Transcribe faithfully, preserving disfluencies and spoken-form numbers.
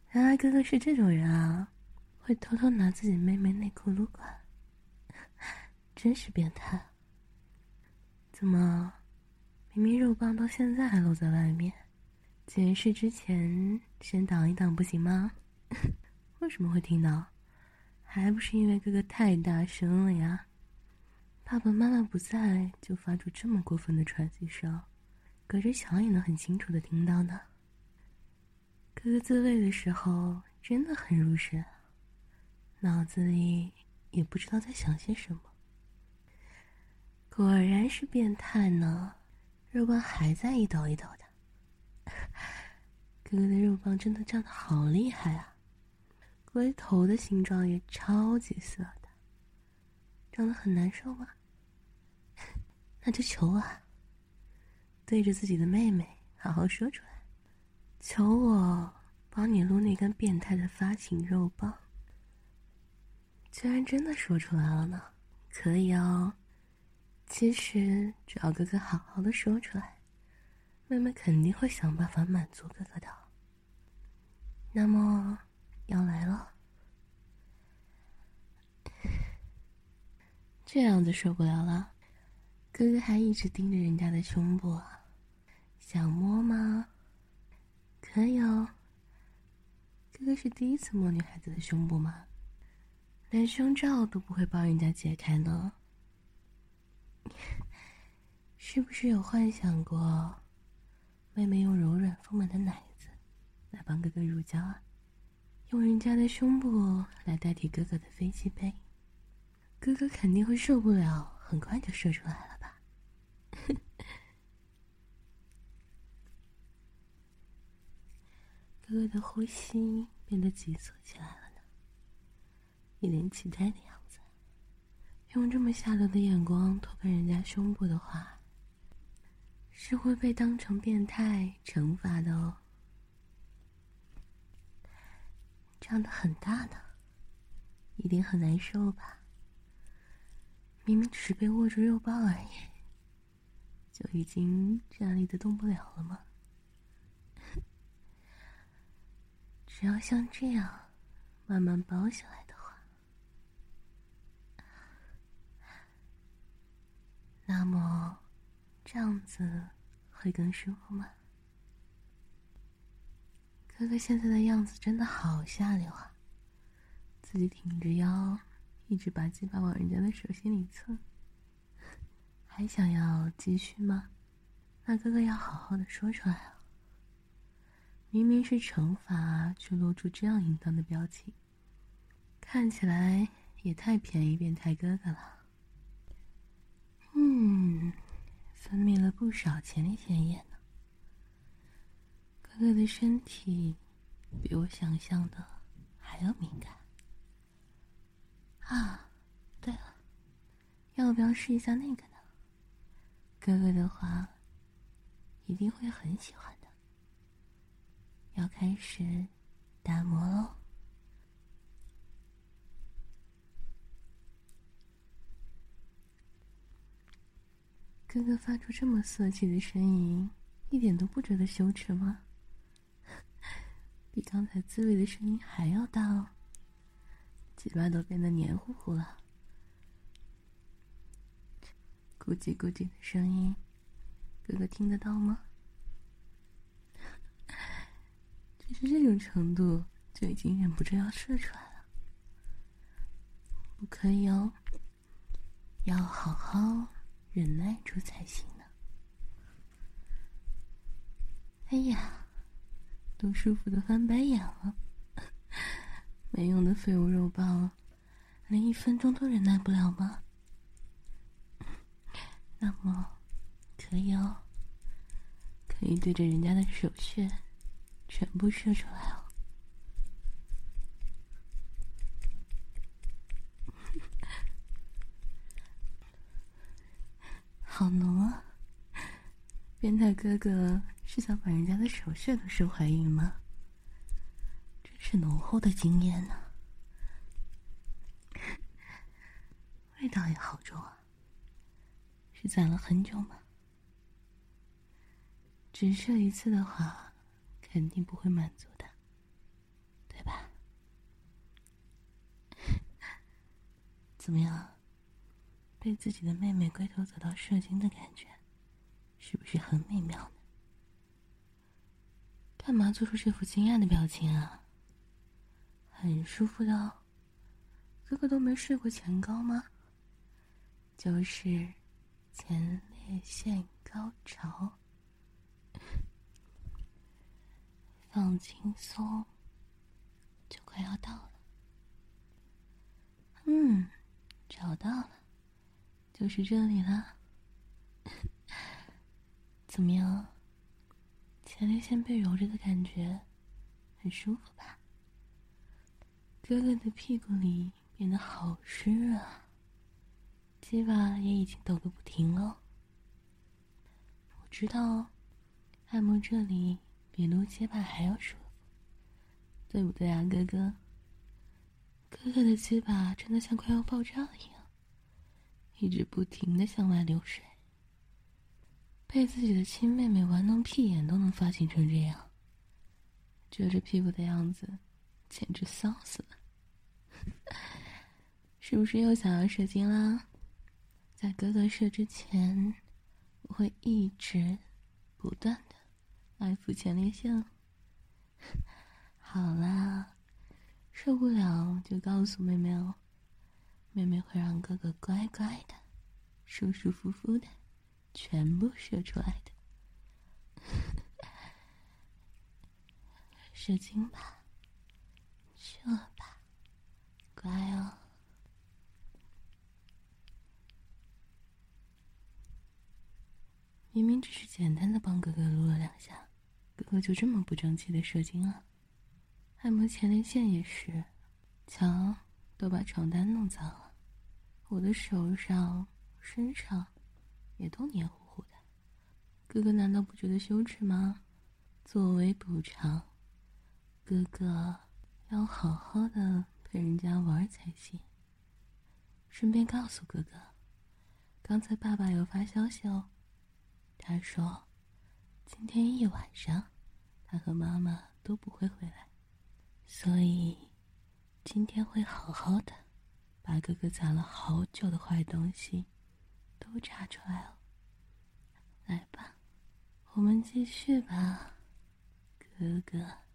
原来哥哥是这种人啊，会偷偷拿自己妹妹内裤撸管，真是变态。怎么，明明肉棒到现在还露在外面，解释之前先挡一挡不行吗？为什么会听到？还不是因为哥哥太大声了呀。爸爸妈妈不在就发出这么过分的喘息声，隔着墙也能很清楚的听到呢。哥哥自慰的时候真的很入神，脑子里也不知道在想些什么。果然是变态呢，肉棒还在一抖一抖的。哥哥的肉棒真的长得好厉害啊，龟头的形状也超级色的。长得很难受吗？那就求啊，对着自己的妹妹好好说出来，求我帮你撸那根变态的发情肉棒。居然真的说出来了呢，可以哦。其实只要哥哥好好的说出来，妹妹肯定会想办法满足哥哥的。那么要来了。这样子受不了了，哥哥还一直盯着人家的胸部啊，想摸吗？可以哦。哥哥是第一次摸女孩子的胸部吗？连胸罩都不会帮人家解开呢。是不是有幻想过妹妹用柔软丰满的奶子来帮哥哥乳胶啊？用人家的胸部来代替哥哥的飞机杯，哥哥肯定会受不了，很快就射出来了吧。哥哥的呼吸变得急促起来了呢，一脸期待的样子。用这么下流的眼光偷看人家胸部的话，是会被当成变态惩罚的哦。长得很大呢，一定很难受吧？明明只是被握住肉棒而已，就已经站立的动不了了吗？只要像这样慢慢包下来的话，那么这样子会更舒服吗？哥哥现在的样子真的好下流啊，自己挺着腰，一直把鸡巴往人家的手心里蹭。还想要继续吗？那哥哥要好好的说出来啊。明明是惩罚，却露出这样淫荡的表情，看起来也太便宜变态哥哥了。嗯，分泌了不少前列腺液呢。哥哥的身体比我想象的还要敏感。啊，对了，要不要试一下那个呢？哥哥的话一定会很喜欢的。要开始打磨喽。哥哥发出这么色气的声音，一点都不觉得羞耻吗？比刚才自慰的声音还要大哦，嘴巴都变得黏糊糊了。咕叽咕叽的声音，哥哥听得到吗？只是这种程度就已经忍不住要射出来了。不可以哦，要好好忍耐住才行呢。哎呀，都舒服的翻白眼了。没用的废物肉棒，连一分钟都忍耐不了吗？那么可以哦，可以对着人家的手穴全部射出来哦。好浓啊！变态哥哥是想把人家的手穴都射怀孕吗？真是浓厚的经验呢、啊，味道也好重啊。是攒了很久吗？只射一次的话，肯定不会满足的。 怎么样？被自己的妹妹龟头走到射精的感觉，是不是很美妙呢？干嘛做出这副惊讶的表情啊？很舒服的哦。哥哥都没睡过前高吗？就是前列腺高潮。放轻松，就快要到了。嗯，找到了，就是这里了。怎么样？前列腺被揉着的感觉很舒服吧？哥哥的屁股里变得好湿啊，鸡巴也已经抖个不停了。我知道，按摩这里比撸鸡巴还要舒服，对不对啊，哥哥？哥哥的鸡巴真的像快要爆炸了一样，一直不停地向外流水。被自己的亲妹妹玩弄屁眼都能发情成这样，撅着屁股的样子简直骚死了。是不是又想要射精啦？在哥哥射之前，我会一直不断的爱抚前列腺。好啦，受不了就告诉妹妹哦，妹妹会让哥哥乖乖的舒舒服服的全部射出来的。射精吧，射吧，乖哦。明明只是简单的帮哥哥撸了两下，哥哥就这么不争气的射精了。按摩前列腺也是，瞧，都把床单弄脏了，我的手上、身上也都黏糊糊的。哥哥难道不觉得羞耻吗？作为补偿，哥哥要好好的陪人家玩才行。顺便告诉哥哥，刚才爸爸有发消息哦，他说今天一晚上他和妈妈都不会回来，所以今天会好好的把哥哥攒了好久的坏东西都查出来哦。来吧，我们继续吧，哥哥。